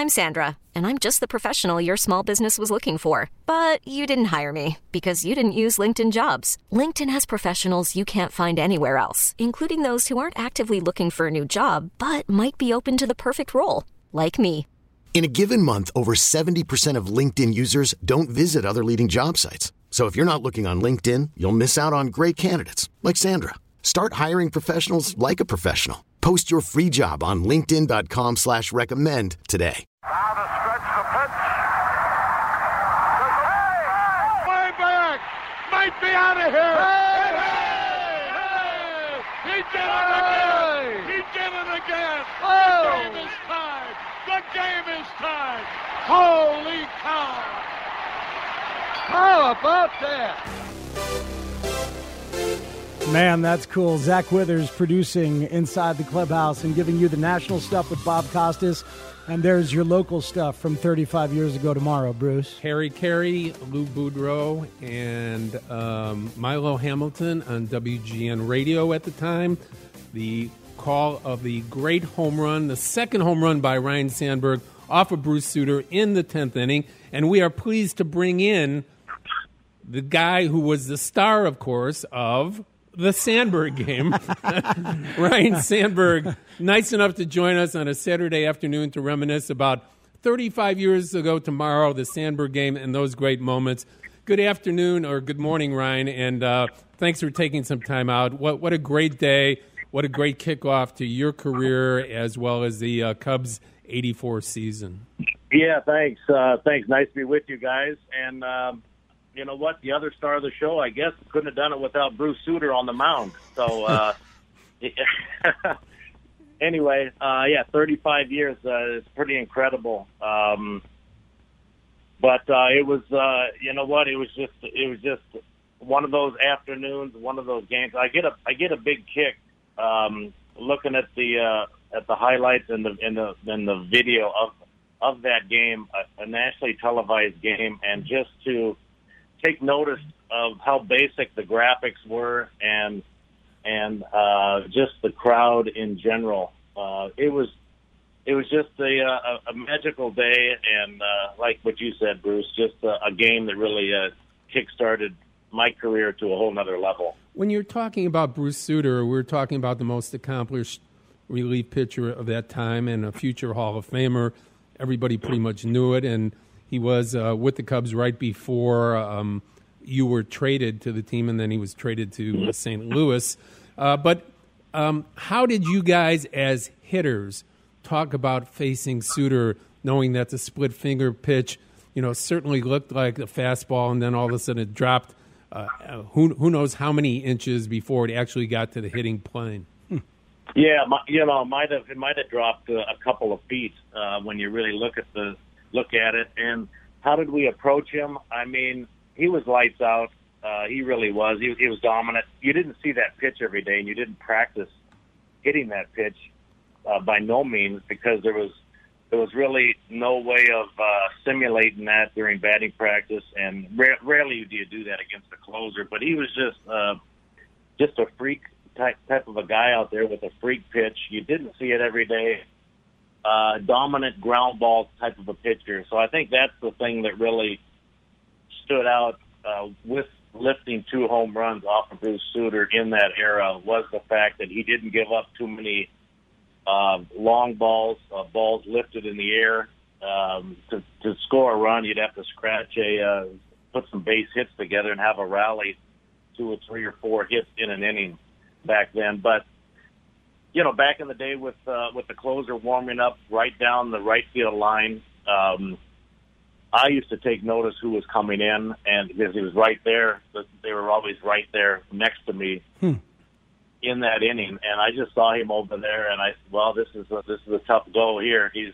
I'm Sandra, and I'm just the professional your small business was looking for. But you didn't hire me because you didn't use LinkedIn Jobs. LinkedIn has professionals you can't find anywhere else, including those who aren't actively looking for a new job, but might be open to the perfect role, like me. In a given month, over 70% of LinkedIn users don't visit other leading job sites. So if you're not looking on LinkedIn, you'll miss out on great candidates like Sandra. Start hiring professionals like a professional. Post your free job on linkedin.com/recommend today. Now to stretch the pitch. Way back. Might be out of here. He did it again. He did it again. The game is tied. The game is tied. Holy cow. How about that? Man, that's cool. Zach Withers producing Inside the Clubhouse and giving you the national stuff with Bob Costas. And there's your local stuff from 35 years ago tomorrow, Bruce. Harry Carey, Lou Boudreau, and Milo Hamilton on WGN Radio at the time. The call of the great home run, the second home run by Ryne Sandberg off of Bruce Sutter in the 10th inning. And we are pleased to bring in the guy who was the star, of course, of the Sandberg game. Ryne Sandberg, nice enough to join us on a Saturday afternoon to reminisce about 35 years ago tomorrow, the Sandberg game and those great moments. Good afternoon or good morning, Ryne, and thanks for taking some time out. What a great day. What a great kickoff to your career as well as the Cubs' 84 season. Yeah, thanks. Thanks. Nice to be with you guys. And you know what? The other star of the show, I guess, couldn't have done it without Bruce Sutter on the mound. So, anyway, 35 years. It's pretty incredible. But it was, you know what? It was just one of those afternoons, one of those games. I get a big kick looking at the highlights and the video of that game, a nationally televised game, and just to take notice of how basic the graphics were and just the crowd in general. It was just a magical day, and like what you said, Bruce, just a game that really kick-started my career to a whole nother level. When you're talking about Bruce Sutter, we're talking about the most accomplished relief pitcher of that time and a future Hall of Famer. Everybody pretty much knew it, and he was with the Cubs right before you were traded to the team, and then he was traded to St. Louis. But how did you guys as hitters talk about facing Sutter, knowing that the split-finger pitch, certainly looked like a fastball, and then all of a sudden it dropped who knows how many inches before it actually got to the hitting plane? Yeah, it might have dropped a couple of feet when you really look at it. And how did we approach him? I mean, he was lights out. He really was. He was dominant. You didn't see that pitch every day, and you didn't practice hitting that pitch by no means, because there was really no way of simulating that during batting practice, and rarely do you do that against a closer. But he was just a freak type of a guy out there with a freak pitch. You didn't see it every day. Dominant ground ball type of a pitcher. So I think that's the thing that really stood out with lifting 2 home runs off of Bruce Sutter in that era, was the fact that he didn't give up too many long balls, balls lifted in the air. To score a run, you'd have to put some base hits together and have a rally, 2 or 3 or 4 hits in an inning back then. But back in the day with the closer warming up right down the right field line, I used to take notice who was coming in, and because he was right there, they were always right there next to me in that inning. And I just saw him over there, and I said, "Well, this is a tough go here. He's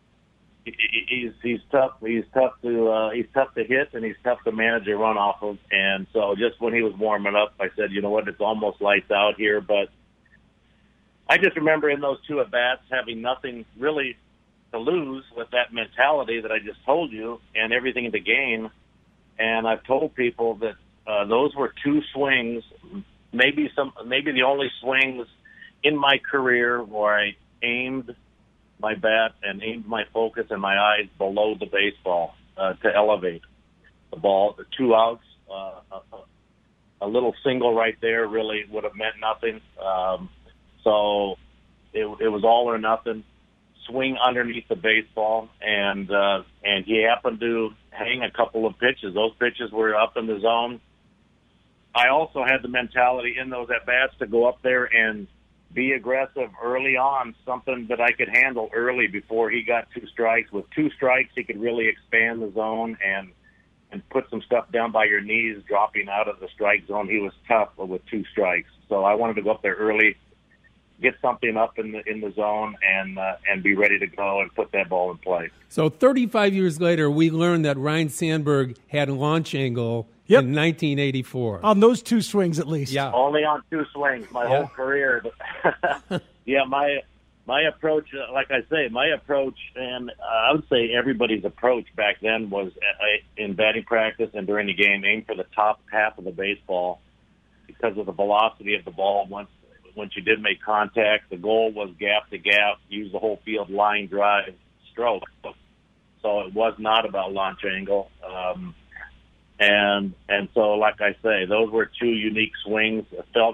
tough. He's tough to hit, and he's tough to manage a run off of." And so, just when he was warming up, I said, "You know what? It's almost lights out here." But I just remember in those 2 at bats having nothing really to lose with that mentality that I just told you, and everything to gain. And I've told people that those were 2 swings, maybe the only swings in my career where I aimed my bat and aimed my focus and my eyes below the baseball to elevate the ball. The 2 outs, a little single right there really would have meant nothing. So it was all or nothing. Swing underneath the baseball, and he happened to hang a couple of pitches. Those pitches were up in the zone. I also had the mentality in those at-bats to go up there and be aggressive early on, something that I could handle early before he got 2 strikes. With 2 strikes, he could really expand the zone and put some stuff down by your knees, dropping out of the strike zone. He was tough with 2 strikes. So I wanted to go up there early, get something up in the zone, and be ready to go and put that ball in play. So 35 years later, we learned that Ryne Sandberg had launch angle in 1984. On those 2 swings, at least. Yeah. Only on 2 swings my whole career. Yeah, my approach, like I say, and I would say everybody's approach back then was in batting practice and during the game, aim for the top half of the baseball because of the velocity of the ball. Once you did make contact, the goal was gap to gap, use the whole field line drive stroke. So it was not about launch angle. And so, like I say, those were 2 unique swings. It felt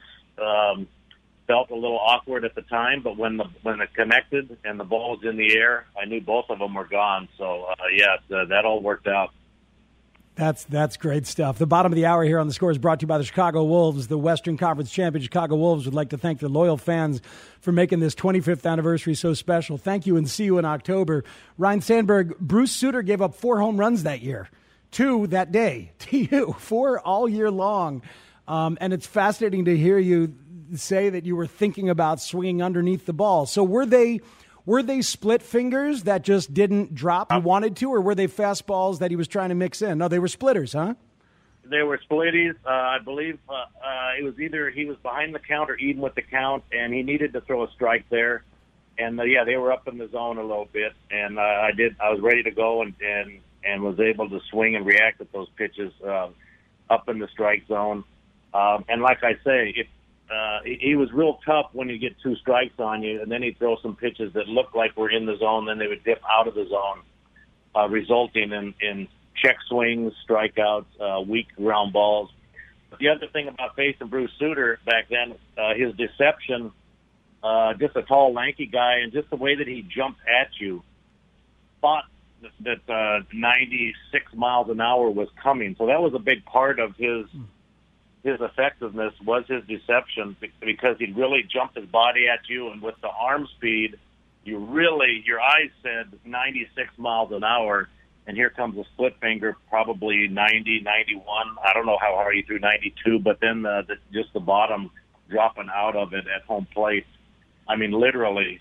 a little awkward at the time, but when it connected and the ball was in the air, I knew both of them were gone. So, that all worked out. That's great stuff. The bottom of the hour here on The Score is brought to you by the Chicago Wolves. The Western Conference champion Chicago Wolves would like to thank their loyal fans for making this 25th anniversary so special. Thank you, and see you in October. Ryne Sandberg, Bruce Sutter gave up 4 home runs that year. 2 that day to you, 4 all year long. And it's fascinating to hear you say that you were thinking about swinging underneath the ball. So were they split fingers that just didn't drop you wanted to, or were they fastballs that he was trying to mix in? No, they were splitters, huh? They were splitties. I believe it was either he was behind the count or even with the count, and he needed to throw a strike there. And they were up in the zone a little bit, and I was ready to go and was able to swing and react with those pitches up in the strike zone. And like I say, he was real tough when you get 2 strikes on you, and then he'd throw some pitches that looked like were in the zone, then they would dip out of the zone, resulting in check swings, strikeouts, weak ground balls. But the other thing about facing Bruce Sutter back then, his deception, just a tall, lanky guy, and just the way that he jumped at you, thought that 96 miles an hour was coming. So that was a big part of his effectiveness, was his deception, because he'd really jump his body at you, and with the arm speed, your eyes said 96 miles an hour, and here comes a split finger, probably 90, 91. I don't know how hard he threw 92, but then just the bottom dropping out of it at home plate. I mean, literally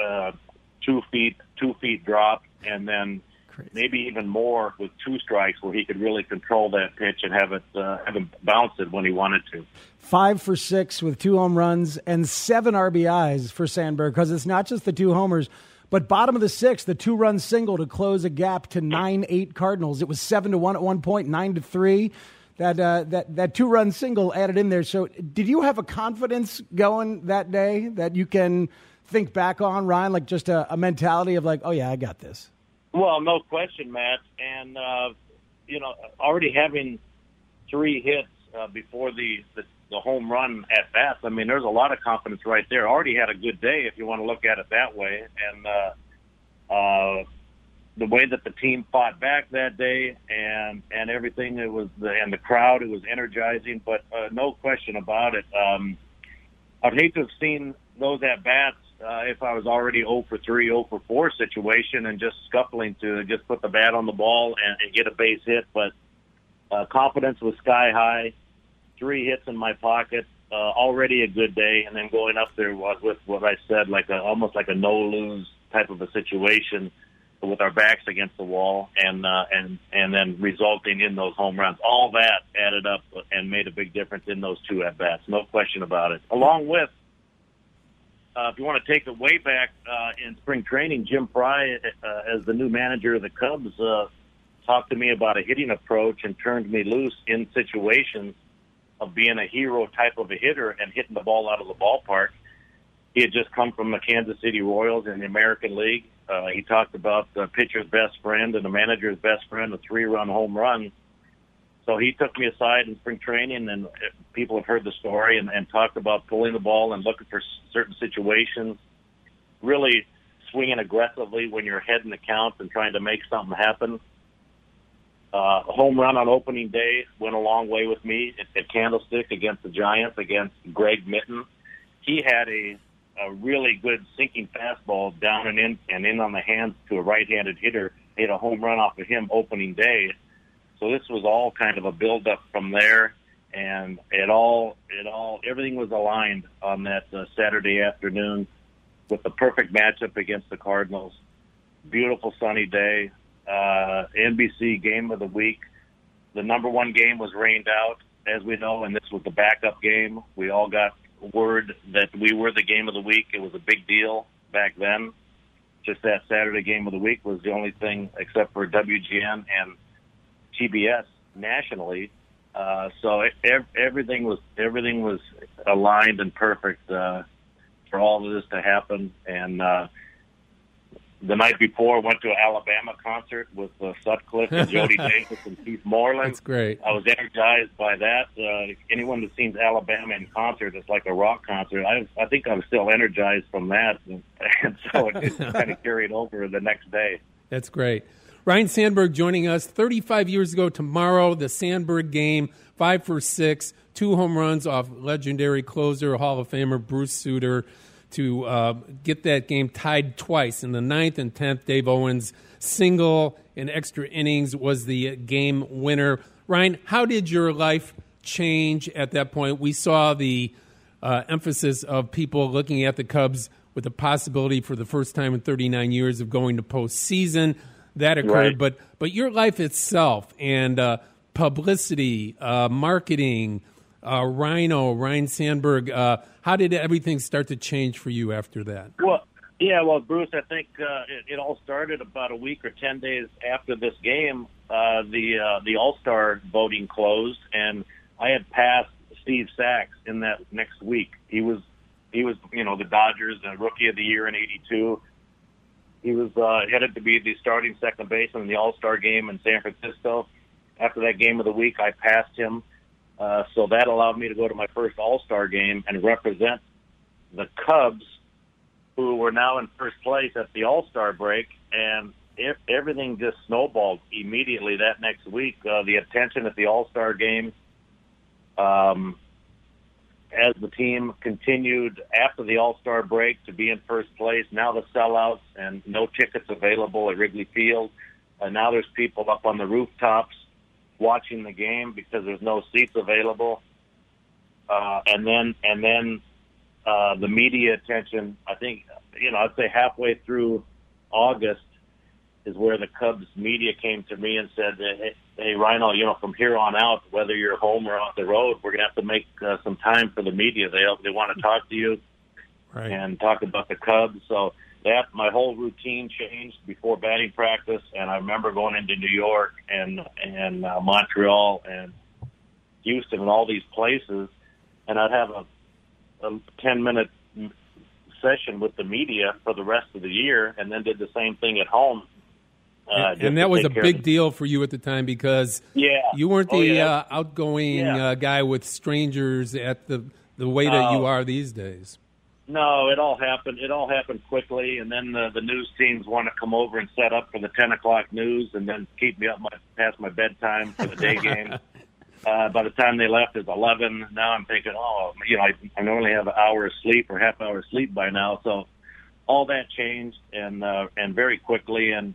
2 feet drop, and then maybe even more with 2 strikes, where he could really control that pitch and have him bounce it when he wanted to. 5 for 6 with 2 home runs and 7 RBIs for Sandberg, because it's not just the 2 homers, but bottom of the 6th, the 2-run single to close a gap to 9-8 Cardinals. It was 7-1 at one point, 9-3. That 2-run single added in there. So did you have a confidence going that day that you can think back on, Ryan, like just a mentality of like, oh yeah, I got this? Well, no question, Matt. And, already having 3 hits before the home run at bats, I mean, there's a lot of confidence right there. Already had a good day, if you want to look at it that way. And the way that the team fought back that day and everything, and the crowd, it was energizing, but no question about it. I'd hate to have seen those at-bats if I was already 0 for 3, 0 for 4 situation and just scuffling to just put the bat on the ball and get a base hit. But confidence was sky high, 3 hits in my pocket, already a good day. And then going up there was with what I said, almost like a no-lose type of a situation with our backs against the wall and then resulting in those home runs. All that added up and made a big difference in those 2 at-bats, no question about it. Along with, if you want to take it way back in spring training, Jim Frey, as the new manager of the Cubs, talked to me about a hitting approach and turned me loose in situations of being a hero type of a hitter and hitting the ball out of the ballpark. he had just come from the Kansas City Royals in the American League. He talked about the pitcher's best friend and the manager's best friend, a 3-run home run. So he took me aside in spring training, and people have heard the story, and talked about pulling the ball and looking for certain situations, really swinging aggressively when you're ahead in the count and trying to make something happen. A home run on opening day went a long way with me at Candlestick against the Giants, against Greg Mitten. He had a really good sinking fastball down and in on the hands to a right-handed hitter. He had a home run off of him opening day. So this was all kind of a build-up from there, and everything was aligned on that Saturday afternoon with the perfect matchup against the Cardinals. Beautiful sunny day. NBC game of the week. The number one game was rained out, as we know, and this was the backup game. We all got word that we were the game of the week. It was a big deal back then. Just that Saturday game of the week was the only thing, except for WGN and TBS nationally. So everything was aligned and perfect for all of this to happen. And the night before, went to an Alabama concert with Sutcliffe and Jody Davis and Keith Moreland. That's great. I was energized by that. Anyone that sees Alabama in concert, it's like a rock concert. I think I'm still energized from that, and so it kind of carried over the next day. That's great. Ryne Sandberg joining us 35 years ago tomorrow, the Sandberg game, 5 for 6, 2 home runs off legendary closer, Hall of Famer Bruce Sutter, to get that game tied twice. In the 9th and 10th, Dave Owens' single in extra innings was the game winner. Ryne, how did your life change at that point? We saw the emphasis of people looking at the Cubs with the possibility for the first time in 39 years of going to postseason. That occurred, right. But your life itself and publicity, marketing, Ryne Sandberg, how did everything start to change for you after that? Well, Bruce, I think it all started about a week or 10 days after this game. The All-Star voting closed, and I had passed Steve Sachs in that next week. He was the Dodgers Rookie of the Year in '82. He was headed to be the starting second baseman in the All-Star game in San Francisco. After that game of the week, I passed him. So that allowed me to go to my first All-Star game and represent the Cubs, who were now in first place at the All-Star break. And everything just snowballed immediately that next week. The attention at the All-Star game, as the team continued after the All-Star break to be in first place. Now the sellouts and no tickets available at Wrigley Field. Now there's people up on the rooftops watching the game because there's no seats available. And then the media attention, I think, I'd say halfway through August is where the Cubs media came to me and said, hey, Rhino, from here on out, whether you're home or on the road, we're going to have to make some time for the media. They want to talk to you and talk about the Cubs. So my whole routine changed before batting practice, and I remember going into New York and Montreal and Houston and all these places, and I'd have a 10-minute session with the media for the rest of the year, and then did the same thing at home. And that was a big deal for you at the time because you weren't the outgoing guy with strangers at the way that you are these days. No, it all happened. It all happened quickly, and then the news teams want to come over and set up for the 10 o'clock news, and then keep me up past my bedtime for the day game. By the time they left, it was 11. Now I'm thinking, I normally have an hour of sleep or half hour of sleep by now. So all that changed, and very quickly, and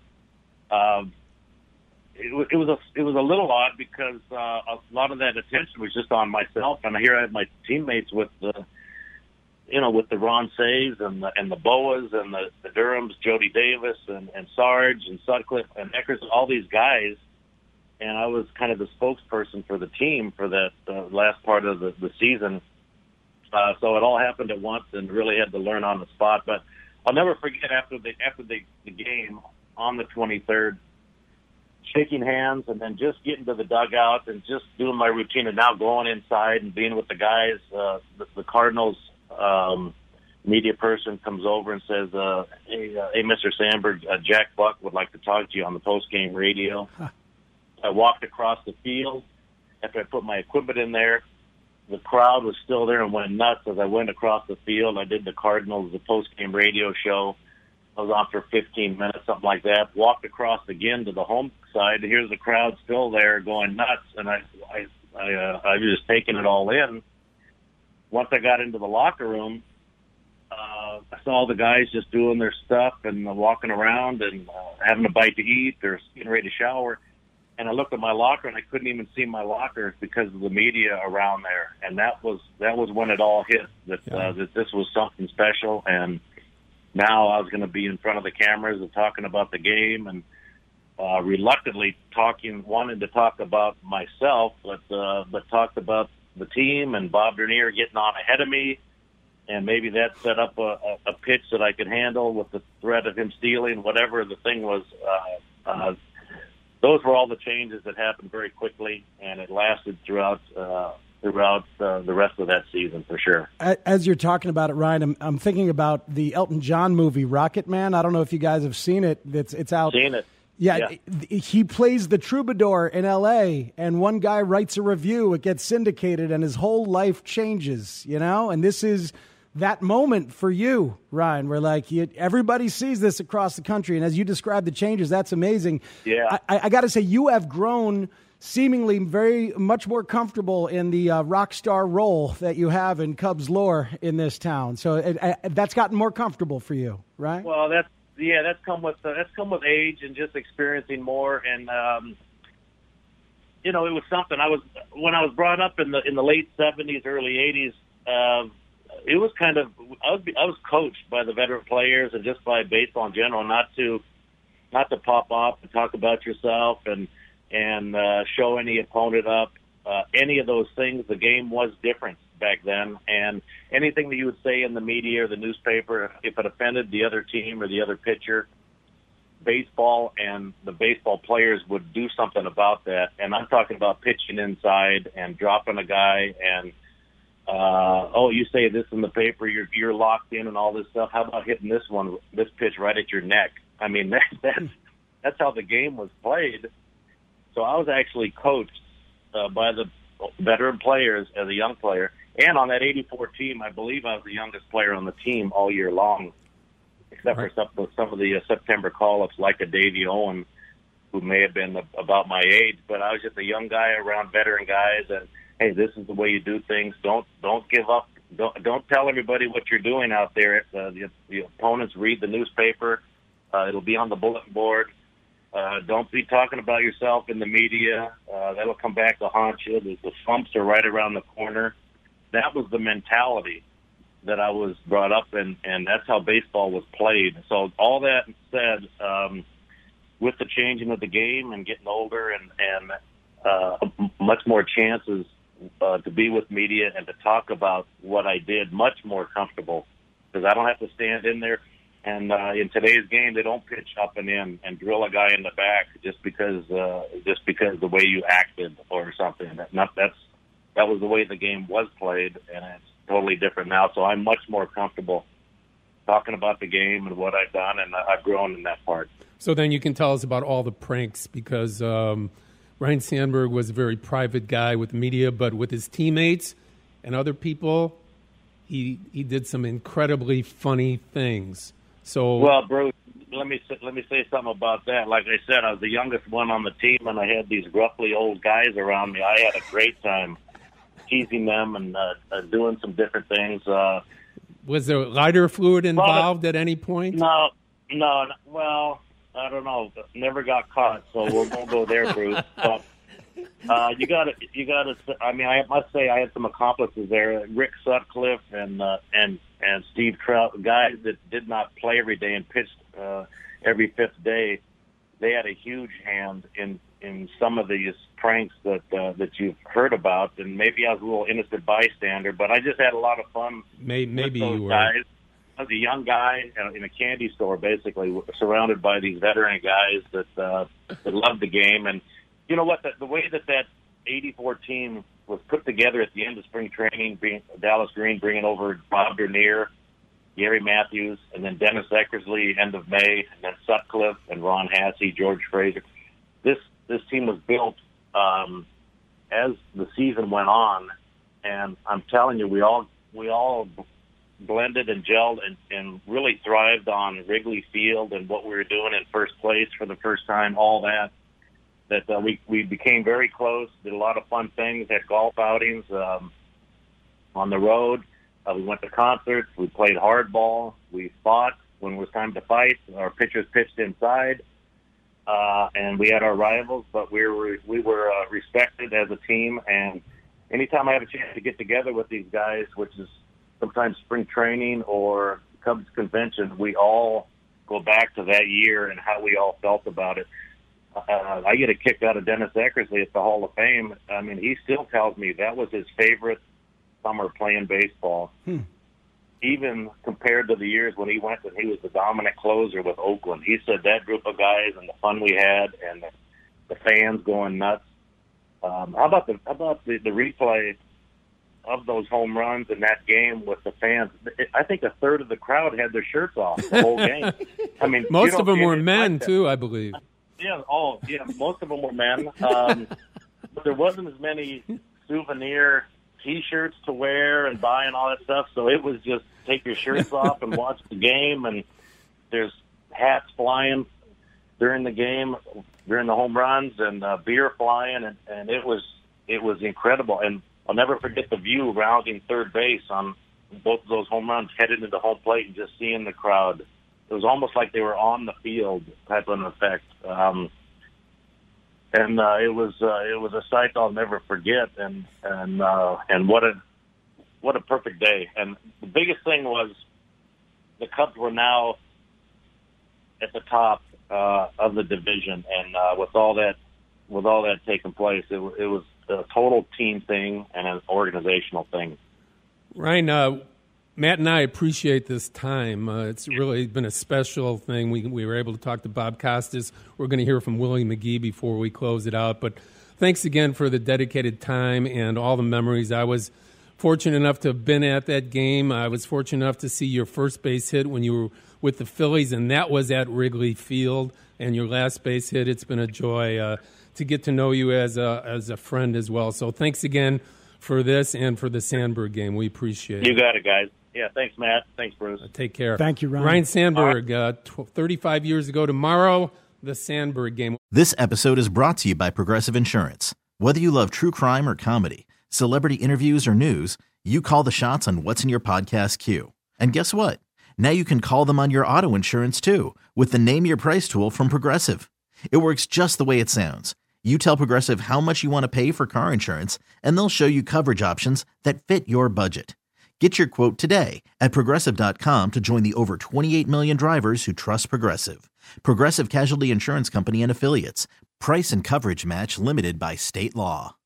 it was a little odd because a lot of that attention was just on myself, and here I had my teammates with the Ron Saves and the Boas and the Durhams, Jody Davis and Sarge and Sutcliffe and Eckers, all these guys, and I was kind of the spokesperson for the team for that last part of the season. So it all happened at once, and really had to learn on the spot. But I'll never forget after the game on the 23rd, shaking hands and then just getting to the dugout and just doing my routine, and now going inside and being with the guys. The Cardinals media person comes over and says, hey, Mr. Sandberg, Jack Buck would like to talk to you on the post-game radio. Huh. I walked across the field. After I put my equipment in there, the crowd was still there and went nuts as I went across the field. I did the Cardinals, the post-game radio show. I was on for 15 minutes, something like that. Walked across again to the home side. Here's the crowd still there going nuts, and I was just taking it all in. Once I got into the locker room, I saw the guys just doing their stuff and walking around and having a bite to eat. They're getting ready to shower. And I looked at my locker, and I couldn't even see my locker because of the media around there. And that was when it all hit, that this was something special. And now I was going to be in front of the cameras and talking about the game, and reluctantly wanting to talk about myself, but talked about the team and Bob Dernier getting on ahead of me. And maybe that set up a pitch that I could handle with the threat of him stealing, whatever the thing was. Those were all the changes that happened very quickly, and it lasted throughout the rest of that season for sure. As you're talking about it, Ryan, I'm thinking about the Elton John movie Rocket Man. I don't know if you guys have seen it. It's out. Seen it. Yeah, he plays the troubadour in L.A., and one guy writes a review. It gets syndicated, and his whole life changes, And this is that moment for you, Ryan, where everybody sees this across the country. And as you describe the changes, that's amazing. Yeah. I got to say, you have grown seemingly very much more comfortable in the rock star role that you have in Cubs lore in this town. So that's gotten more comfortable for you, right? Well, that's come with age and just experiencing more. And it was something. When I was brought up in the late '70s, early '80s. It was kind of I was coached by the veteran players and just by baseball in general not to pop off and talk about yourself and show any opponent up, any of those things. The game was different back then, and anything that you would say in the media or the newspaper, if it offended the other team or the other pitcher, baseball and the baseball players would do something about that. And I'm talking about pitching inside and dropping a guy and you say this in the paper, you're locked in and all this stuff. How about hitting this pitch right at your neck? I mean, that's how the game was played. So I was actually coached by the veteran players as a young player. And on that 84 team, I believe I was the youngest player on the team all year long, except for some of the September call-ups like a Davey Owen, who may have been about my age. But I was just a young guy around veteran guys, and hey, this is the way you do things. Don't give up. Don't tell everybody what you're doing out there. The opponents read the newspaper. It'll be on the bulletin board. Don't be talking about yourself in the media. That'll come back to haunt you. The slumps are right around the corner. That was the mentality that I was brought up in, and that's how baseball was played. So all that said, with the changing of the game and getting older and much more chances to be with media and to talk about what I did, much more comfortable because I don't have to stand in there. And in today's game, they don't pitch up and in and drill a guy in the back just because the way you acted or something. That was the way the game was played, and it's totally different now. So I'm much more comfortable talking about the game and what I've done, and I've grown in that part. So then you can tell us about all the pranks because Ryne Sandberg was a very private guy with the media, but with his teammates and other people, he did some incredibly funny things. So, well, Bruce, let me say something about that. Like I said, I was the youngest one on the team, and I had these gruffly old guys around me. I had a great time teasing them and doing some different things. Was there lighter fluid involved at any point? No. Well, I don't know. Never got caught, so we won't go there, Bruce. But you got to. I mean, I must say I had some accomplices there. Rick Sutcliffe and Steve Trout, guys that did not play every day and pitched every fifth day. They had a huge hand in some of these pranks that you've heard about, and maybe I was a little innocent bystander, but I just had a lot of fun. Maybe with those you were. Guys. I was a young guy in a candy store, basically surrounded by these veteran guys that loved the game. And you know what? The way that 84 team was put together at the end of spring training, Dallas Green bringing over Bob Dernier, Gary Matthews, and then Dennis Eckersley, end of May, and then Sutcliffe and Ron Hasse, George Fraser. This team was built as the season went on, and I'm telling you, we all blended and gelled and really thrived on Wrigley Field and what we were doing in first place for the first time, all that we became very close, did a lot of fun things, had golf outings on the road. We went to concerts, we played hardball, we fought when it was time to fight. Our pitchers pitched inside, and we had our rivals, but we were respected as a team. And anytime I have a chance to get together with these guys, which is sometimes spring training or Cubs convention, we all go back to that year and how we all felt about it. I get a kick out of Dennis Eckersley at the Hall of Fame. I mean, he still tells me that was his favorite summer playing baseball, even compared to the years when he went and he was the dominant closer with Oakland. He said that group of guys and the fun we had and the fans going nuts. How about the replay of those home runs in that game with the fans? I think a third of the crowd had their shirts off the whole game. I mean, most of them were men too, I believe. Yeah, most of them were men. But there wasn't as many souvenir T-shirts to wear and buy and all that stuff. So it was just take your shirts off and watch the game. And there's hats flying during the game, during the home runs, and beer flying, and it was incredible. And I'll never forget the view rounding third base on both of those home runs, headed into home plate and just seeing the crowd. It was almost like they were on the field type of an effect. And it was a sight I'll never forget, and what a perfect day. And the biggest thing was the Cubs were now at the top of the division, and with all that taking place, it was a total team thing and an organizational thing. Ryan, Matt and I appreciate this time. It's really been a special thing. We were able to talk to Bob Costas. We're going to hear from Willie McGee before we close it out. But thanks again for the dedicated time and all the memories. I was fortunate enough to have been at that game. I was fortunate enough to see your first base hit when you were with the Phillies, and that was at Wrigley Field. And your last base hit, it's been a joy to get to know you as a friend as well. So thanks again for this and for the Sandberg game. We appreciate it. You got it, guys. Yeah, thanks, Matt. Thanks, Bruce. Take care. Thank you, Ryan. Ryan Sandberg, 35 years ago tomorrow, the Sandberg game. This episode is brought to you by Progressive Insurance. Whether you love true crime or comedy, celebrity interviews or news, you call the shots on what's in your podcast queue. And guess what? Now you can call them on your auto insurance too with the Name Your Price tool from Progressive. It works just the way it sounds. You tell Progressive how much you want to pay for car insurance, and they'll show you coverage options that fit your budget. Get your quote today at Progressive.com to join the over 28 million drivers who trust Progressive. Progressive Casualty Insurance Company and Affiliates. Price and coverage match limited by state law.